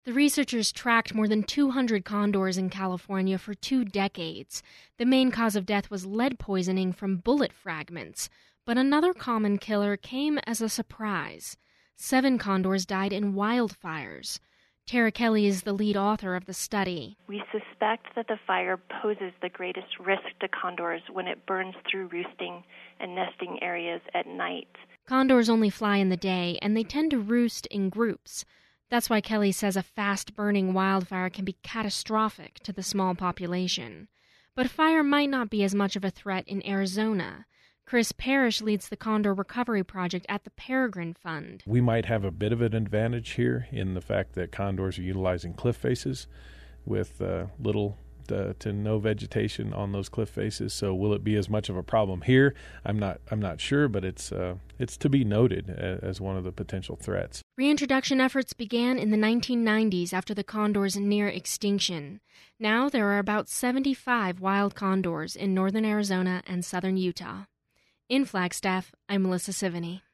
The researchers tracked more than 200 condors in California for 2 decades. The main cause of death was lead poisoning from bullet fragments. But another common killer came as a surprise. 7 condors died in wildfires. Tara Kelly is the lead author of the study. We suspect that the fire poses the greatest risk to condors when it burns through roosting and nesting areas at night. Condors only fly in the day, and they tend to roost in groups. That's why Kelly says a fast-burning wildfire can be catastrophic to the small population. But fire might not be as much of a threat in Arizona. Chris Parrish leads the Condor Recovery Project at the Peregrine Fund. We might have a bit of an advantage here in the fact that condors are utilizing cliff faces with little to no vegetation on those cliff faces. So will it be as much of a problem here? I'm not sure, but it's to be noted as one of the potential threats. Reintroduction efforts began in the 1990s after the condor's near extinction. Now there are about 75 wild condors in northern Arizona and southern Utah. In Flagstaff, I'm Melissa Sivany.